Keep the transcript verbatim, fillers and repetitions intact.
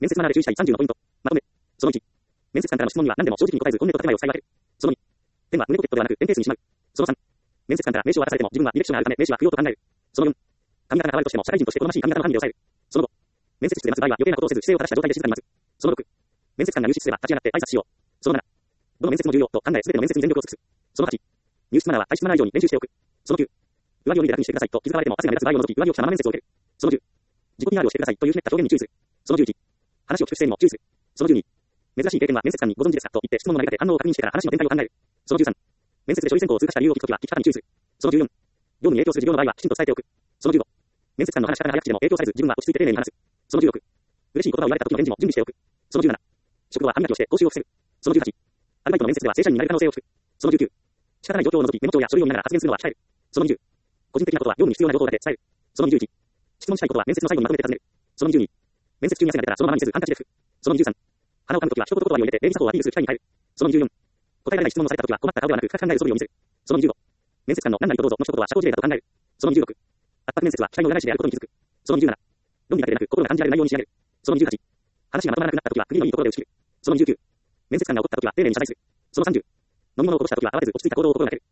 面接マナーで注意したいさんじゅうのポイント。まとめ。そのいち。面接官からの質問には何でも正直に答えず本音と建前を使い分ける。そのに。ペンは胸ポケットではなくペンケースにしまう。そのさん。面接官から名刺を渡されても自分は履歴書があるため名刺は不要と考える。そのよん。髪型が変わるとしても社会人として好ましい髪型の範囲で抑える。そのご。面接室で待つ場合は余計なことをせず姿勢を正した状態で静かに待つ。そのろく。面接官が入室すれば立ち上がって挨拶しよう。そのなな。どの面接も重要と考え全ての面接に全力を尽くす。そのはち。入室マナーは退室マナー以上に練習しておく。そのきゅう。上着を脱いで楽にしてくださいと気づかれても汗が目立つ場合を除き上着を着たまま面接を受ける。そのじゅう。自己 ピーアール をしてくださいというひねった表現に注意する。そのじゅういち。話を聞く姿勢にも注意する。そのじゅうに。珍しい経験は面接官にご存知ですかと言って質問の投げ方で反応を確認してから話の展開を考える。そのじゅうさん。面接で書類選考を通過した理由を聞くときは聞き方に注意する。そのじゅうよん。業務に影響する事業の場合はきちんと伝えておく。そのじゅうご。面接官の話し方が早口でも影響されず自分は落ち着いて丁寧に話す。そのじゅうろく。嬉しい言葉を言われた時の返事も準備しておく。そのじゅうなな。職場は歯磨きをして口臭を防ぐ。そのじゅうはち。アルバイトの面接では正社員になる可能性を聞く。そのじゅうきゅう。仕方ない状況を除きメモ帳や書類を見ながら発言するのは控える。そのにじゅう。個人的なことは業務に必要な情報だけ伝える。そのにじゅういち。質問したいことは面接の最後にまとめて尋ねる。そのにじゅうに。面接中に汗が出たらそのままにせずハンカチで拭く。そのにじゅうさん。鼻をかむときは一言言葉に入れて礼儀作法をアピールする機会に変える。そのにじゅうよん。答えられない質問をされたときは困った顔ではなく深く考える素振りを見せる。そのにじゅうご。面接官の何々とどうぞの一言は社交辞令だと考える。そのにじゅうろく。圧迫面接は期待の裏返しであることに気づく。そのにじゅうなな。論理だけでなく心が感じられる内容に仕上げる。そのにじゅうはち。話がまとまらなくなったときは区切りのいいところで打ち切る。そのにじゅうきゅう。面接官が怒ったときは丁寧に謝罪する。そのさんじゅう。飲み物をこぼしたときは慌てず落ち着いた行動を心がける。